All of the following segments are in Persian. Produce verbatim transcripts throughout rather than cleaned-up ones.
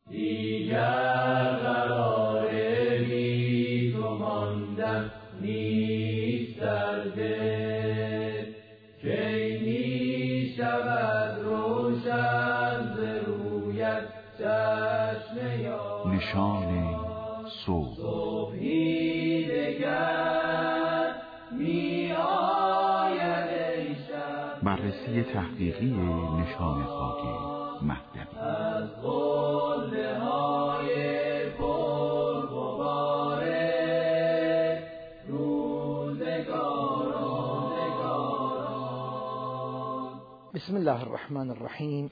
دیگر قرار بی تو ماندن نیست در دل، کی می شود روشن ز رویت چشم یار. نشان صبح. صبحی دگر می آید ای شب. بررسی تحقیقی نشان خاکی مهدوی. از قله های پر غبار روزگاران. بسم الله الرحمن الرحیم.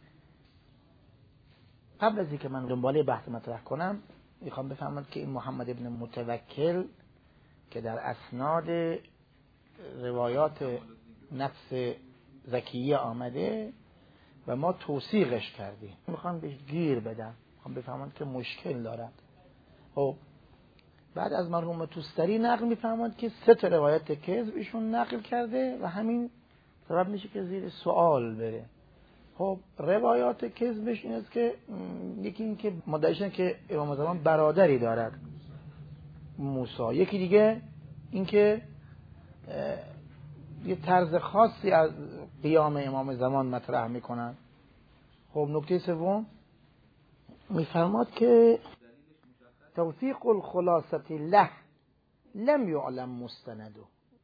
قبل از اینکه من دنباله بحث مطرح کنم میخوام بفهمید که این محمد ابن متوکل که در اسناد روایات نفس زکیه آمده و ما توثیقش کردیم، میخوام بهش گیر بدم، میخوام بفهمید که مشکل دارد. خب بعد از مرحوم توستری نقل میفهمید که سه تا روایت کذب ایشون نقل کرده و همین سبب میشه که زیر سوال بره. خب روایات کذبش این است که یکی این که مدعیشن که امام زمان برادری دارد موسی، یکی دیگه این که یه طرز خاصی از قیام امام زمان مطرح میکنن. خب نکته سوم میفرماد که توثیق الخلاصه له لم یعلم مستنده.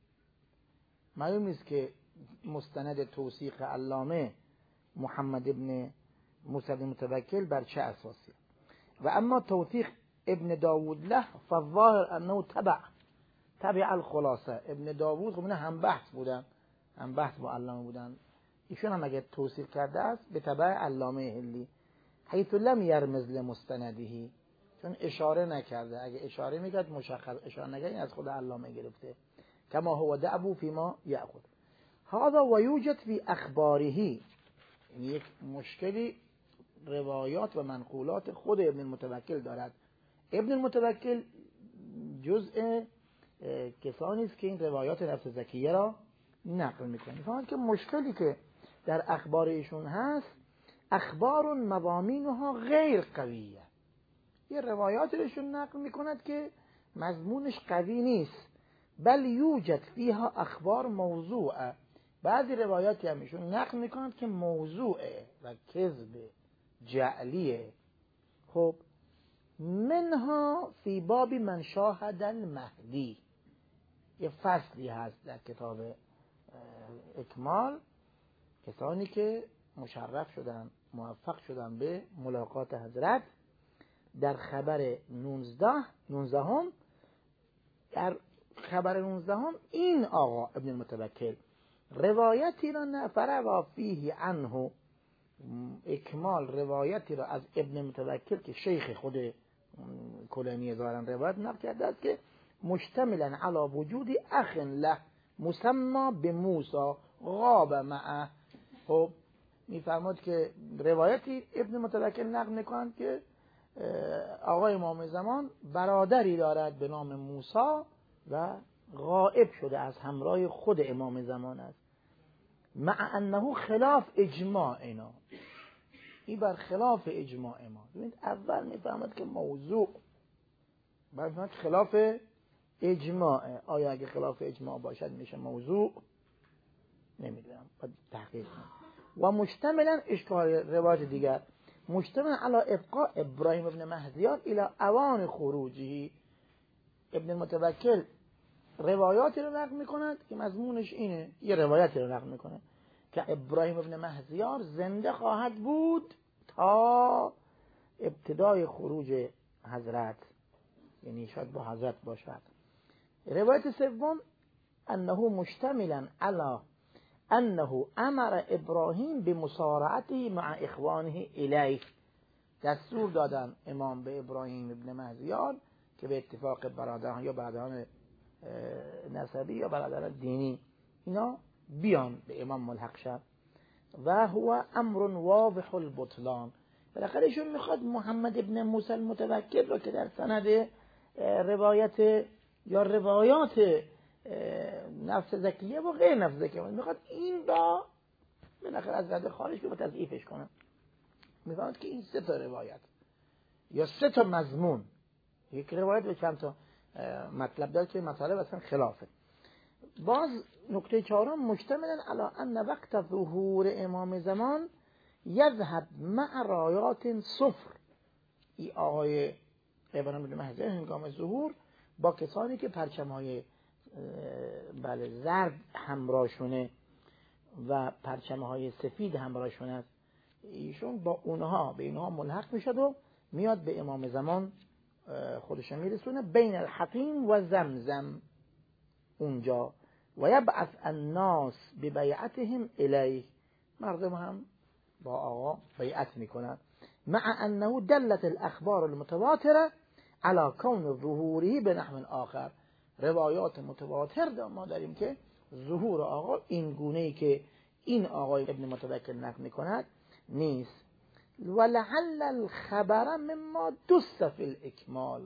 معلوم نیست که مستند توثیق علامه محمد ابن موسی المتوکل بر چه اساسی. و اما توثیق ابن داوود له فالظاهر انه تبع تبع الخلاصه. ابن داوود خب اینا هم بحث بودن، هم بحث با علامه بودن، ایشون هم اگه توثیق کرده است به تبع علامه هلی، حیث لم یرمز لمستندهی، چون اشاره نکرده. اگه اشاره میکرد مشخص، اشاره نکرد این از خود علامه گرفته. کما هو دعبو فیما یأخذ هذا و یوجد فی اخباره. یک مشکلی روایات و منقولات خود ابن المتوکل دارد. ابن المتوکل جزء کسانی است که این روایات نفس زکیه را نقل میکنه. فهمید که مشکلی که در اخبار ایشون هست، اخبار مضامینها غیر قویه. یه روایاتی ایشون نقل میکند که مضمونش قوی نیست، بل یوجد فیها اخبار موضوعه. بعضی روایاتی هم ایشون نقل میکنند که موضوعه و کذب جعلیه. خب منها فی باب من شاهد المهدی، یه فصلی هست در کتاب اکمال، کسانی که مشرف شدن، موفق شدن به ملاقات حضرت. در خبر نوزده نوزدهم در خبر نوزدهم این آقا ابن المتوکل روایتی را نفر و فیه عنه، اکمال روایتی را از ابن متوکل که شیخ خود کلینی ظاهرا روایت نقل کرده است که مشتملا علی وجود اخ له مسمى بموسی غاب معه. خب میفرماد که روایتی ابن متوکل نقل میکنند که آقای امام زمان برادری دارد به نام موسی و غائب شده از همراه خود امام زمان است. مع انه خلاف اجماع اینا، این بر خلاف اجماع ما. ببینید اول میفهمد که موضوع بعد خلاف اجماع. آیا اگه خلاف اجماع باشد میشه موضوع؟ نمیدونم، باید تحقیق کنم. و مشتملا اشکال روایت دیگر مشتمل علی ابقاء ابراهیم ابن مهدیان الى اوان خروجی. ابن المتوکل روایاتی رو نقل میکنند که مضمونش اینه، یه روایتی رو نقل میکنه که ابراهیم ابن مهدیار زنده خواهد بود تا ابتدای خروج حضرت، یعنی شاید با حضرت باشد. روایت سوم انه مشتملا علی انه امر ابراهیم بمسارعته مع اخوانه الیه. دستور دادن امام به ابراهیم ابن مهدیار که به اتفاق برادران یا برادران نسبی یا برادران دینی اینا بیان به امام ملحق شد. و هو امر واضح البطلان. بالاخره ایشون میخواد محمد ابن موسی المتوکل رو که در سند روایت یا روایات نفس زکیه و غیر نفس زکیه میخواد این را بالاخره از رده خارج که با تضعیفش کنه. میفهمد که این سه تا روایت یا سه تا مضمون. یک روایت به چند تا مطلب داره که مطالب اصلا خلافه. باز نکته چهارم مشتمل علی ان وقت ظهور امام زمان یذهب مع رایات صفر. ای آقای ابن مهدی هنگام ظهور با کسانی که پرچم‌های بله زرد همراهشونه و پرچم‌های سفید همراهشون است، ایشون با اونها به اینها ملحق میشد و میاد به امام زمان خودش میرسونه بین الحطیم و زمزم اونجا و یبعث الناس ببیعتهم الیه. مردم هم با آقا بیعت میکنن. مع انه دلت الاخبار المتواتره على کون ظهوره به نحو آخر. روایات متواتر ما داریم که ظهور آقا این گونه‌ای که این آقای ابن متوکل نقل میکند نیست. ولعل الخبر مما دست فی الاکمال.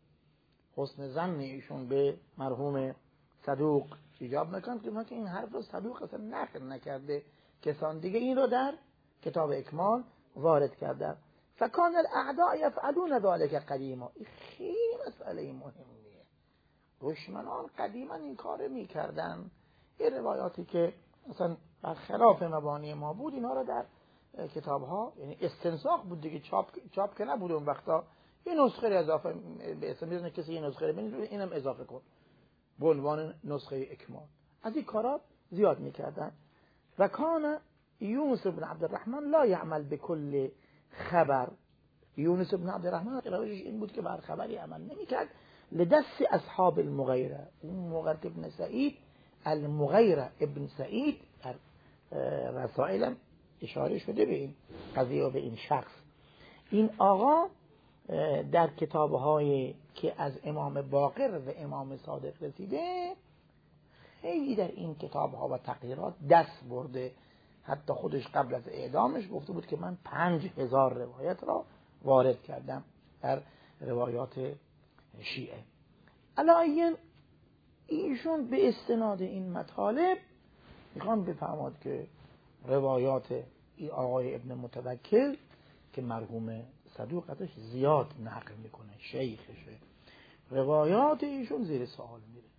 حسن ظن ایشون به مرحوم صدوق ایجاب میکنه که ما که این حرف رو صدوق اصلا نقل نکرده، کسان دیگه این رو در کتاب اکمال وارد کردن. فکان الاعداء یفعلون ذلك قدیما. این خیلی مسئله مهمیه. دشمنان قدیما این کار میکردن. این روایاتی که اصلا برخلاف مبانی ما بود اینا رو در کتاب ها، یعنی استنساخ بود دیگه، چاپ چاپ که نبود اون وقتا، این نسخه رو اضافه به اسم میزنه کسی این نسخه رو ببین اینم اضافه کن به عنوان نسخه اکمال. از این کارا زیاد میکردن. و کان یونس بن عبدالرحمن لا یعمل بكل خبر. یونس بن عبدالرحمن روایش این بود که بر خبری عمل نمیکرد. لدست اصحاب المغیره. اون مغیره ابن سعید، المغیره ابن سعید در رسائل اشاره شده به این قضیه و به این شخص. این آقا در کتاب‌های که از امام باقر و امام صادق رسیده خیلی در این کتاب‌ها و تقریرات دست برده. حتی خودش قبل از اعدامش گفته بود که من پنج هزار روایت را وارد کردم در روایات شیعه. علاوه ایشون به استناد این مطالب میخوام بفهمد که روایات ای آقای ابن متوکل که مرحوم صدوق ازش زیاد نقل میکنه، شیخشه، روایات ایشون زیر سوال میره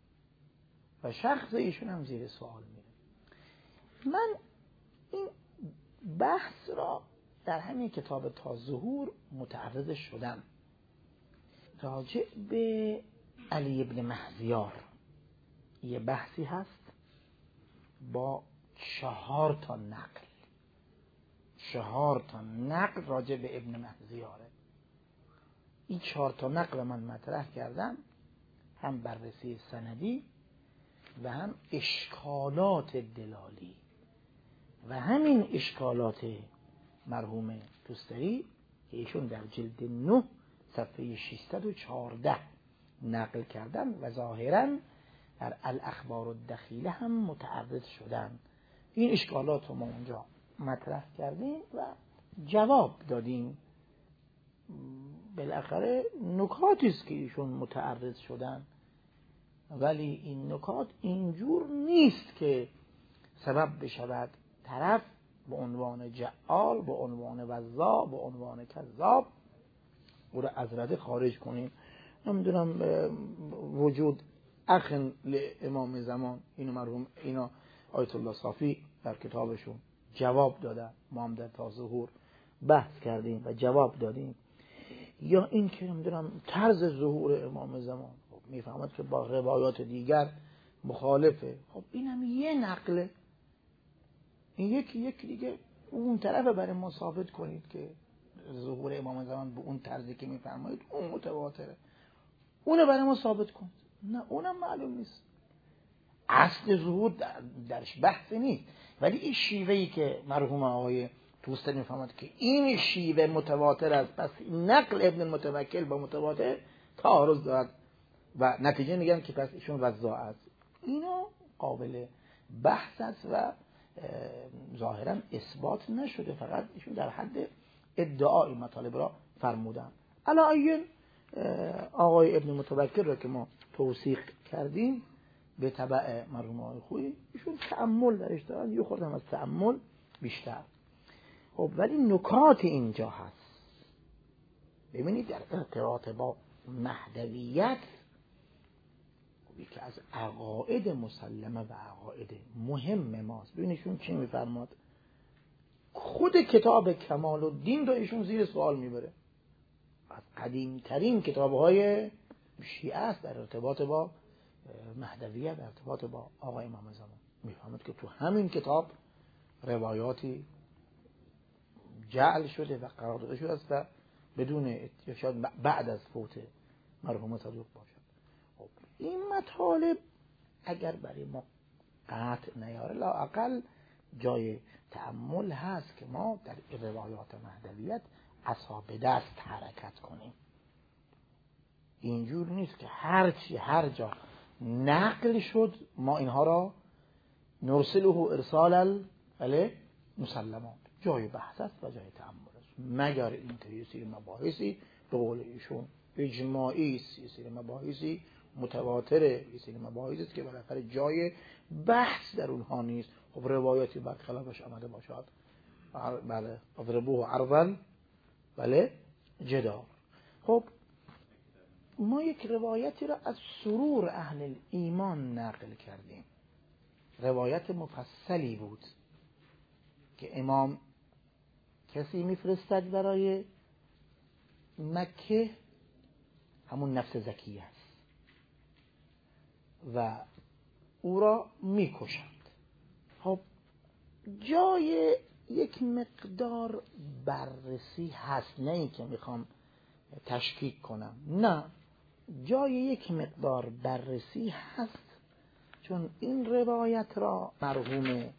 و شخص ایشون هم زیر سوال میره. من این بحث را در همین کتاب تا ظهور متعرض شدم. راجع به علی ابن مهزیار یه بحثی هست با چهار تا نقل. چهار تا نقل راجع به ابن مهزیاره. این چهار تا نقل من مطرح کردم، هم بررسی سندی و هم اشکالات دلالی و همین اشکالات مرحوم توستری که ایشون در جلد نه صفحه ششصد و چهارده نقل کردن و ظاهراً در الاخبار الدخیله هم متعرض شدن. این اشکالات رو ما اونجا مطرح کردیم و جواب دادیم. بالاخره نکاتی است که ایشون متعرض شدن، ولی این نکات اینجور نیست که سبب بشود طرف به عنوان جعال، به عنوان وضاع، به عنوان کذاب او را از رده خارج کنیم. نمیدونم وجود اخن امام زمان، اینو مرحوم اینا آیت الله صافی در کتابشون جواب دادن، ما هم در تا ظهور بحث کردیم و جواب دادیم. یا این که نمیدونم طرز ظهور امام زمان خب میفهمد که با روایات دیگر مخالفه. خب اینم یه نقله، این یکی یک دیگه اون طرف برای ما ثابت کنید که ظهور امام زمان به اون طرزی که میفرمایید اون متواتره، اونو برای ما ثابت کنید. نه اونم معلوم نیست. اصل ظهور درش بحثی نیست، ولی این شیوهی که مرحوم آقای توستری میفهمد که این شیوه متواتر است، پس نقل ابن المتوکل با متواتر تعارض دارد و نتیجه میگن که پس ایشون وضاع است. اینا قابل بحث است و ظاهرا اثبات نشده، فقط ایشون در حد ادعای مطالب را فرمودن. علاوه آقای ابن متوکل را که ما توثیق کردیم به تبع مرحوم آقای خویی، ایشون تأمل درش دارن، یه خودم از تأمل بیشتر. خب ولی نکات اینجا هست. ببینید در ارتباط با مهدویت که از عقاید مسلمه و عقاید مهم ماست. ببینیشون چی میفرماد؟ خود کتاب کمال الدین رو ایشون زیر سوال میبره. از قدیمترین کتاب‌های شیعه است در ارتباط با مهدویت، در ارتباط با آقا امام زمان. میفهمد که تو همین کتاب روایاتی جعل شده و قرار داده شده است و بدون شاید بعد از فوت مرحوم صدوق باشد. خب این مطالب اگر برای ما قطع نیاره، لااقل جای تأمل هست که ما در روایات مهدویت عصا به دست حرکت کنیم. اینجور نیست که هر چی هر جا نقل شد ما اینها را نرسله ارسال بله مسلمات. جای بحث است و جای تأمل است، مگر این که یه سری مباحثی به قول ایشون اجماعی است، یه سری مباحثی متواتره، یه سری مباحثی است که بالاخره جای بحث در اونها نیست. خب روایاتی بعد خلافش آمده باشد، بله اضربوه عرضا بله جدار. خب ما یک روایتی را از سرور اهل ایمان نقل کردیم، روایت مفصلی بود که امام کسی میفرستد برای مکه، همون نفس زکیه است و او را میکشند. خب جای یک مقدار بررسی هست، نه این که میخوام تشکیک کنم، نه، جای یک مقدار بررسی هست، چون این روایت را مرحوم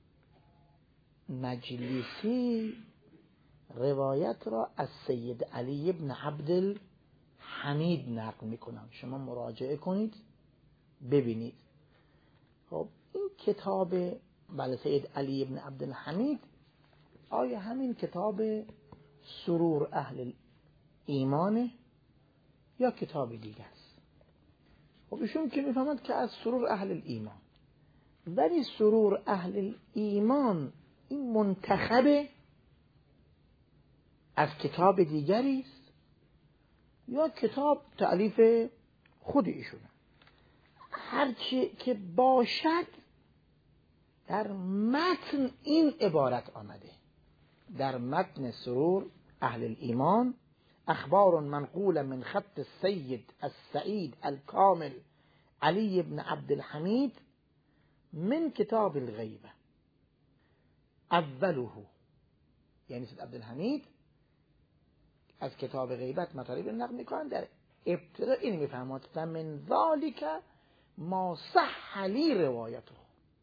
مجلسی روایت را از سید علی ابن عبدالحمید نقل میکنم. شما مراجعه کنید ببینید. خب این کتاب بله سید علی ابن عبدالحمید، آیا همین کتاب سرور اهل ایمانه یا کتاب دیگه است؟ خب ایشون که میفهمند که از سرور اهل ایمان، ولی سرور اهل ایمان این منتخب از کتاب دیگری است یا کتاب تألیف خود ایشونه؟ هرچی که باشد در متن این عبارت آمده، در متن سرور اهل الایمان اخبار منقول من خط السید السعید الكامل علی ابن عبدالحمید من کتاب الغیبه اوله، یعنی سید عبدالحمید از کتاب غیبت مطالب نقل میکنن، در ابتدا این میفهمد من ذالک ما صح لی روایته،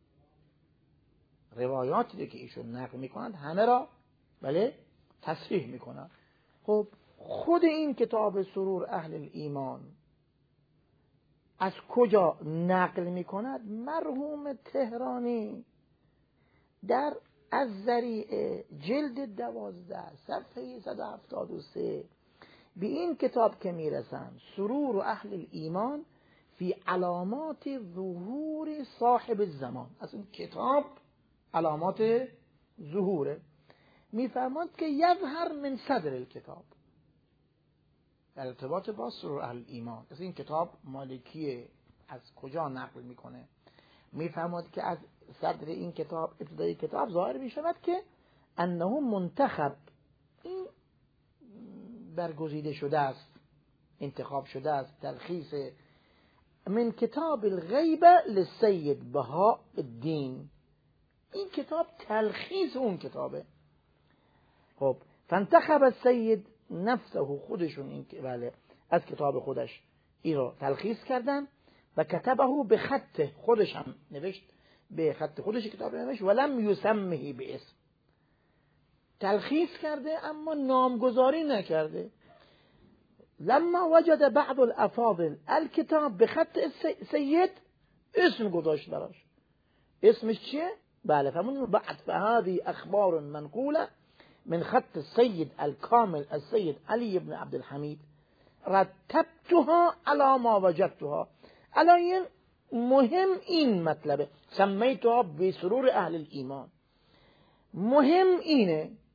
روایاتی که ایشون نقل میکنند همه را بله تصحیح میکنند. خب خود این کتاب سرور اهل الایمان از کجا نقل میکند؟ مرحوم تهرانی در از ذریعه جلد دوازده صفحه صد و هفتاد و سه به این کتاب که میرسند، سرور اهل الایمان فی علامات ظهور صاحب الزمان، از این کتاب علامات ظهوره، میفرماد که یظهر من صدر الکتاب، در ارتباط با سرور اهل ایمان. از این کتاب مالکیه، از کجا نقل میکنه؟ میفرماد که از صدر این کتاب، ابتدای کتاب ظاهر میشود که انه منتخب، این برگزیده شده است، انتخاب شده است، تلخیص من کتاب الغیبه لسید بهاء الدین، این کتاب تلخیص اون کتابه. خب فانتخب السید نفسه، خودشون این که بله از کتاب خودش این رو تلخیص کردن و کتبه به خط خودش هم نوشت، به خط خودش کتاب نوشت ولم یسمه به اسم، تلخیص کرده اما نامگذاری نکرده. لما وجد بعض الافاضل الکتاب به خط سید، اسم گذاشت براش. اسمش چیه؟ بله فهمون بعد فهذه اخبار منقوله من خط السید الكامل السید علی ابن عبدالحمید رتبتها على ما وجدتها. الان مهم این مطلبه، سمیتها بسرور اهل الایمان. مهم اینه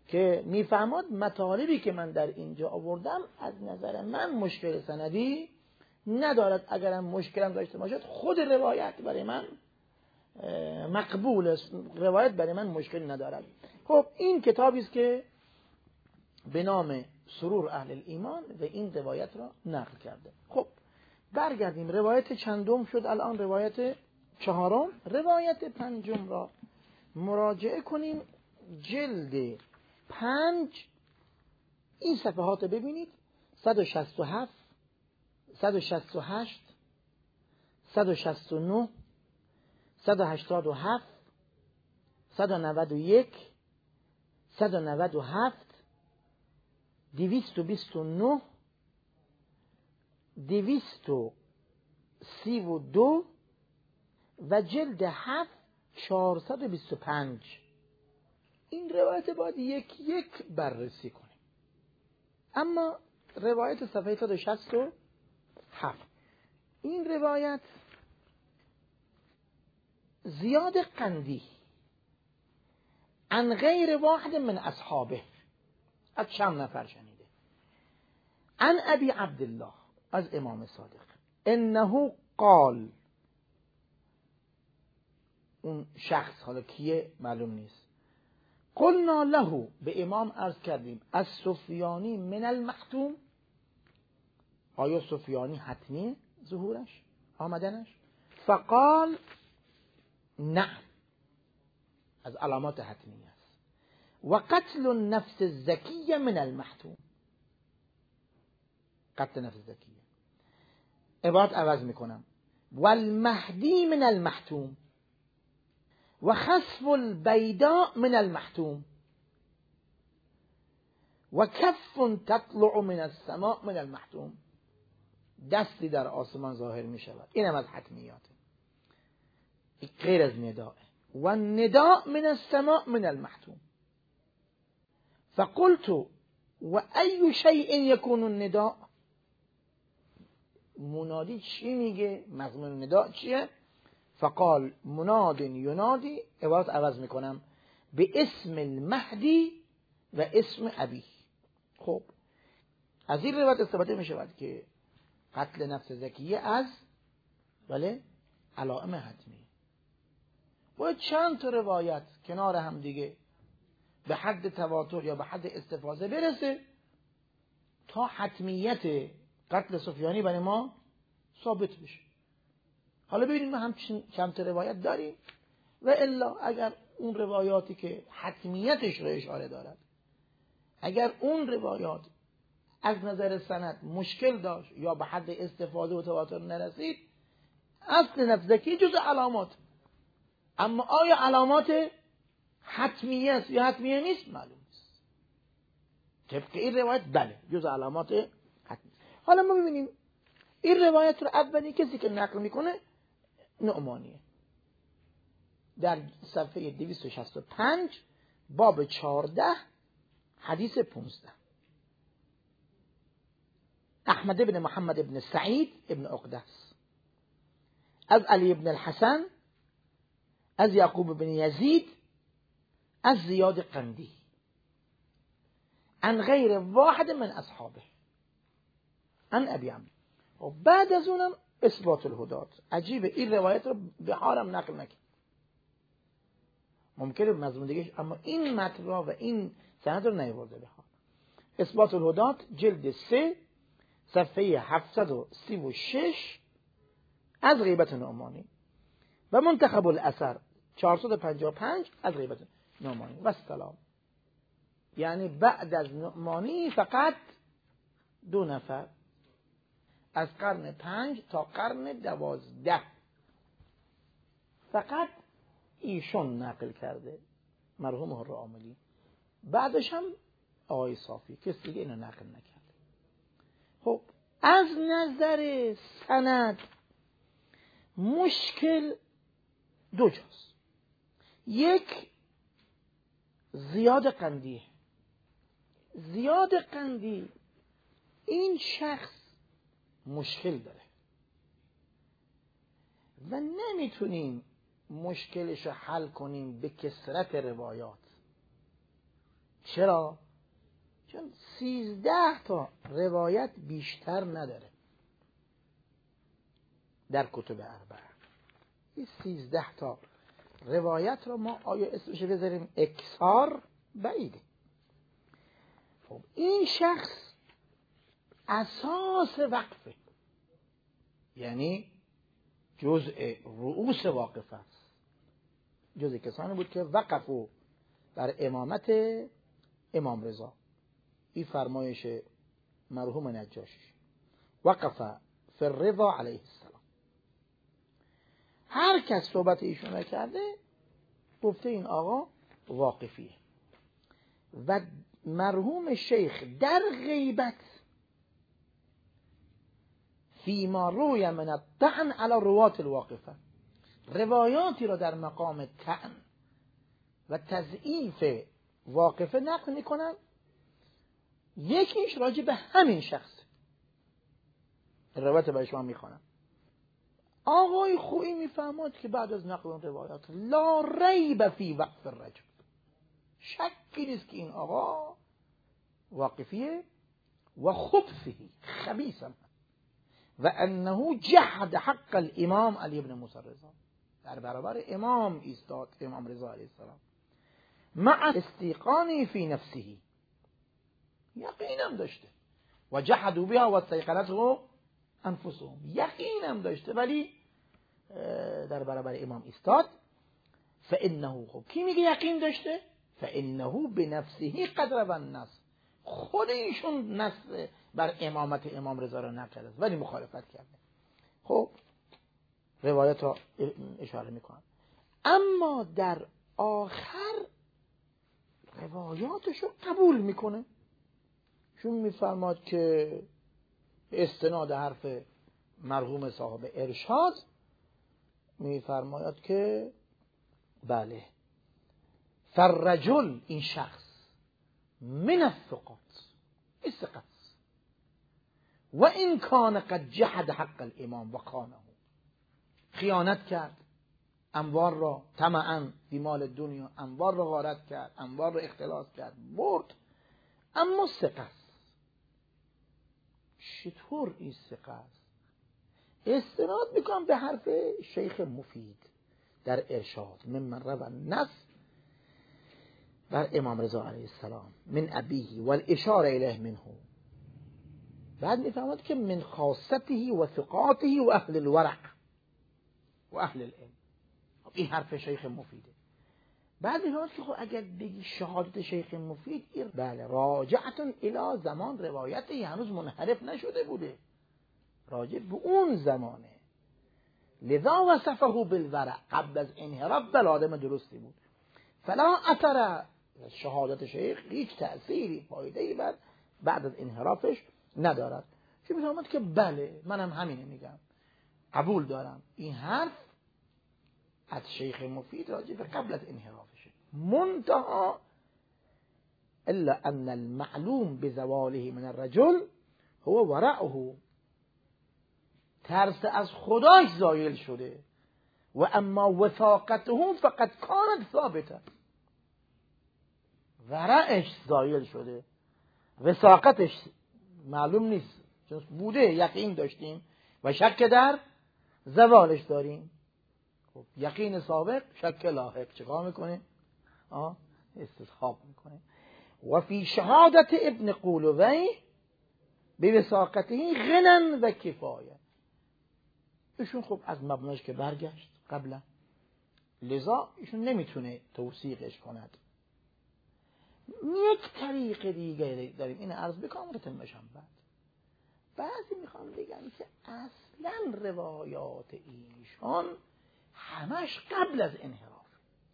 که میفهمد مطالبی که من در اینجا آوردم از نظر من مشکل سندی ندارد. اگرم مشکلم داشته باشد خود روایت برای من مقبول است، روایت برای من مشکل ندارد. خب این کتابی است که به نام سرور اهل الایمان و این روایت را نقل کرده. خب برگردیم، روایت چندم شد الان؟ روایت چهارم. روایت پنجم را مراجعه کنیم، جلد پنج، این صفحات ببینید، صد و شصت و هفت، صد و شصت و هشت، صد و شصت و نه، صد و هشتاد و هفت، صد و نود و یک، صد و نود و هفت، دویست و بیست و نه، دویست و سی و دو و جلد هفت چهارصد و بیست و پنج. این روایت باید یک یک بررسی کنیم. اما روایت صفحه صد و شصت و هفت، این روایت زیاد قندی عن غیر واحد من اصحابه، از چند نفر شنیده. عن ابی عبدالله، از امام صادق، انه قال، اون شخص حالا کیه معلوم نیست، قلنا له، به امام عرض کردیم، از سفیانی من المختوم، آیا سفیانی حتمی ظهورش آمدنش؟ فقال نعم، از علامات حتمی است. و قتل النفس الزکیه من المحتوم، قتل نفس زکیه. عبارت عوض میکنم، والمهدی من المحتوم و خسف البیداء من المحتوم و کف تطلع من السماء من المحتوم، دستی در آسمان ظاهر می شود. این هم از حتمیاته، غیر از نداء. و النداء من السماء من المحتوم. فقلت و ای شیء یکون النداء، منادی چی میگه؟ مضمون نداء چیه؟ فقال مناد ینادی، عبارت عوض میکنم، به اسم المهدی و اسم ابی. خب از این روایت استفاده میشود که قتل نفس زکیه از بله علائم حتمی. باید چند تا روایت کنار هم دیگه به حد تواتر یا به حد استفاضه برسه تا حتمیت قتل سفیانی برای ما ثابت بشه. حالا ببینیم ما هم چند تا روایت داریم و الا اگر اون روایاتی که حتمیتش رو اشاره دارد، اگر اون روایات از نظر سند مشکل داشت یا به حد استفاده و تواتر نرسید، اصل نفس زکی جز علامات. اما آیا علامات حتمیه است یا حتمیه نیست معلوم نیست. طبق این روایت بله جز علامات حتمی. حالا ما ببینیم این روایت رو اولی کسی که نقل میکنه نعمانیه، در صفحه دویست و شصت و پنج باب چهارده حدیث پانزده. احمد بن محمد بن سعید ابن عقدس، از علی بن الحسن، از یعقوب بن یزید، از زیاد قندی، عن غیر واحد من اصحابه، عن ابی عمرو. و بعد از اونم اثبات الهدات. عجیبه این روایت رو به حالم نقل نکرد، ممکنه مضمون دیگه، اما این متن و این سند رو نیاورده به حال. اثبات الهدات جلد سه صفحه هفتصد و سی و شش از غیبت نعمانی و منتخب الاثر چهارصد و پنجاه و پنج از غیبت نعمانی و السلام. یعنی بعد از نعمانی فقط دو نفر از قرن پنج تا قرن دوازده فقط ایشون نقل کرده، مرحوم حرعاملی. بعدش هم آقای صافی، کسی دیگه اینو نقل نکرده. خب از نظر سند مشکل دو جاست. یک زیاد قندی. زیاد قندی این شخص مشکل داره و نمیتونیم مشکلش رو حل کنیم به کثرت روایات. چرا؟ چون سیزده تا روایت بیشتر نداره در کتب اربعه. این سیزده تا روایت رو ما آیا اسمش بذاریم اکثار؟ بعیده. خب این شخص اساس وقفه، یعنی جزء رؤوس واقف است، جزء کسانی بود که وقفوا بر امامت امام رضا. این فرمایش مرحوم نجاشی، وقف فی الرضا علیه السلام. هر کس صحبت ایشون نکرده گفته این آقا واقفیه. و مرحوم شیخ در غیبت فیما روی من الطعن علی روات الواقفه، روایاتی را در مقام طعن و تضعیف واقفه نقل میکنن. یکیش راجع به همین شخص روایت برای شما میخوانم. آقای خویی میفهمد که بعد از نقل اون روایات لا ریب فی وقف الرجل، شکی نیست که این آقا واقفیه و خبثه خبیثم و انه جحد حق الامام علی ابن موسی رضا، در برابر امام ایستاد، امام رضا علیه السلام، مع استیقانی فی نفسه، یقینم داشته، و جحدوا بها و استیقنته انفسهم، یقینم داشته ولی در برابر امام ایستاد. فانه، خب کی میگه یقین داشته؟ فانه بنفسه قد روى النص، خود ایشون نص بر امامت امام رضا را نقل کرده ولی مخالفت کرده. خب روایت را اشاره میکنم، اما در آخر روایاتش رو قبول میکنه، چون میفرماد که استناد حرف مرحوم صاحب ارشاد میفرماید که بله فالرجل، این شخص، من الثقات، الثقات، و این کان قد جحد حق الامام و خانه، خیانت کرد، اموال را طمعاً فی مال دنیا، اموال را غارت کرد، اموال را اختلاس کرد، برد، اما ثقه است. چطور این ثقه است؟ استناد میکنم به حرف شیخ مفید در ارشاد، ممن روى النص بر امام رضا علیه السلام من ابیه و الاشاره الیه منه. بعد میفهمد که من خاصته و ثقاته و اهل الورع و اهل العلم. این حرف شیخ مفیده. بعد میفهمد که خب اگر بگی شهادت شیخ مفید، این بله راجعتون الی زمان روایتی هنوز منحرف نشده بوده، راجع به اون زمانه، لذا وصفه بالورع، قبل از انحراف بل آدم درستی بود. فلا اثر شهادت شیخ هیچ تأثیری فایده‌ای بعد بعد از انحرافش ندارد. چه میفهمد که بله منم همینه میگم، قبول دارم این حرف از شیخ مفید راجع به قبل از انحرافشه، منتها الا ان المعلوم بزواله من الرجل هو ورعه، ترس از خداش زایل شده، و اما وثاقته فقط کانت ثابته، ورعش زایل شده، وثاقتش معلوم نیست، چون بوده یقین داشتیم و شک در زوالش داریم. خب یقین سابق شک لاحق چیکار میکنه؟ آه استصحاب میکنه. و فی شهادت ابن قولوی به وثاقته غنن و کفایه، ایشون خب از مبناش که برگشت قبلا، لذا ایشون نمیتونه توثیقش کند. یک طریق دیگه داریم، این عرض بکنم رتم بشم. بعد بعضی میخوام بگم که اصلا روایات ایشان همش قبل از انحراف،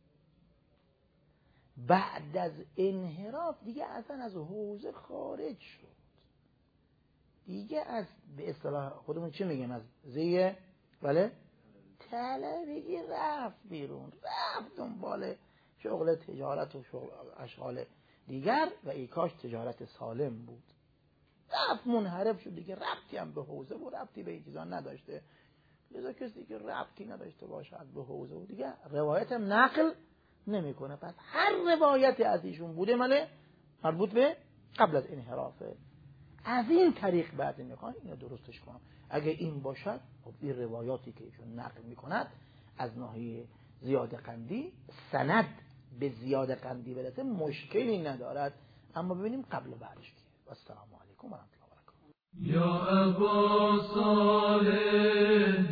بعد از انحراف دیگه اصلا از حوزه خارج شد، دیگه از به اصطلاح خودمون چه میگیم، از زیه بله طلبگی رفت بیرون، رفت دنبال شغل تجارت و شغل اشغال دیگر و ای کاش تجارت سالم بود، رفت منحرف شد دیگه، ربطی هم به حوزه و ربطی به این چیزا نداشته. لذا کسی که ربطی نداشته باشد به حوزه و دیگه روایت هم نقل نمیکنه. پس هر روایتی از ایشون بوده مال مربوط به قبل از انحرافه. از این طریق بعد میخوان اینو درستش کنم. اگه این باشد خب این روایاتی که ایشون نقل میکند از ناحیه زیاد قندی سند به زیاد قندی برسه مشکلی ندارد، اما ببینیم قبل و بعدش کیه. السلام علیکم و رحمت الله و برکاته. یا ابا صالح